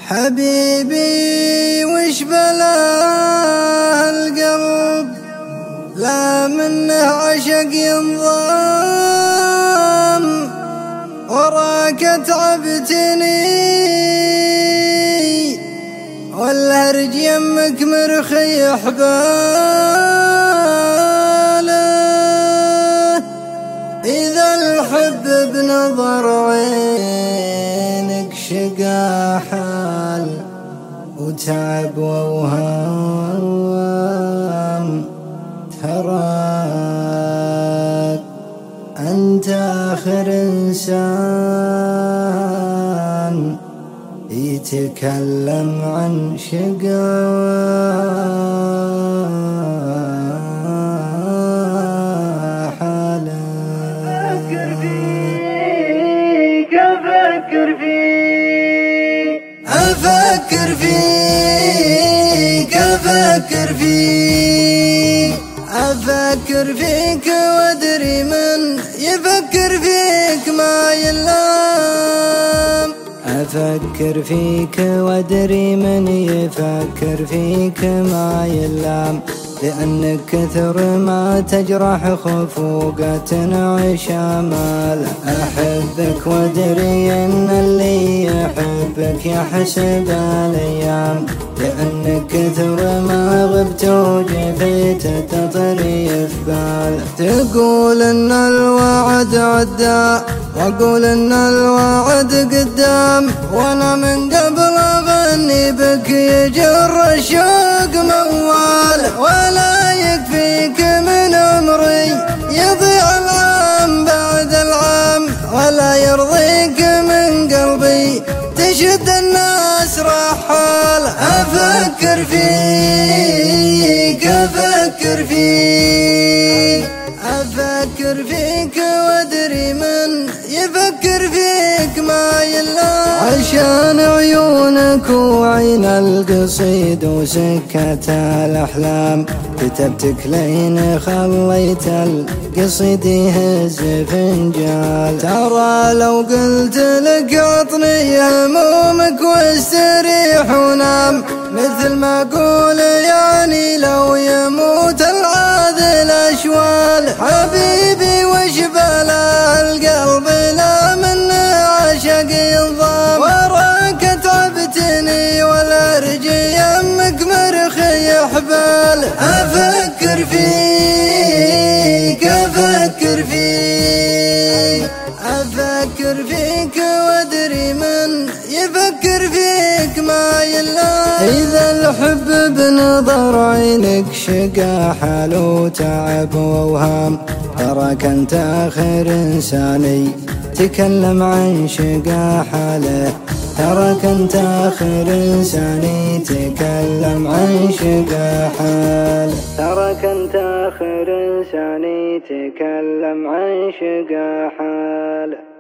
حبيبي وش بلا القلب لا منه عشق ينضام وراك تعبتني والهرج يمك مرخي حباله إذا الحب بنظر عينك شقا حال وتعب ووهام تراك أنت آخر إنسان يتكلم عن شقا حاله. أفكر فيك أفكر فيك وادري من يفكر فيك ما يلام. أفكر فيك وادري من يفكر فيك ما يلام، لأنك كثر ما تجرح خفوقة عشامال. أحبك وادري أن اللي يحبك يحسب الأيام، لأنك كثر ما غبت وجفيت تطريف بال. تقول أن الوعد عدى وأقول أن الوعد قدام، وأنا من قبل أغني بك يجر الشوق موال. ولا يكفيك من عمري يضيع العام بعد العام، ولا يرضيك من قلبي تشد الناس رحال. أفكر فيك وادري من يفكر فيك ما يلا. عشان عيونك وعين القصيد وسكة الأحلام كتبتك لين خليت القصيد يهز فنجال. ترى لو قلت لك عطني همومك واستريح ونام، مثل ما أقول يعني لو يموت العاذل أشوال. حبيبي وش بلا القلب لا منه عشق ينضام، وراك تعبتني والأرج يمك مرخي حبال. أفكر فيك وادري من يفكر فيك ما يلا. إذا الحب بنظر عينك شقا حال وتعب ووهام، تراك أنت آخر إنساني تكلم عن شقا حاله. تراك أنت آخر إنساني تكلم عن شقا حاله. تراك أنت آخر إنساني تكلم عن شقا حاله.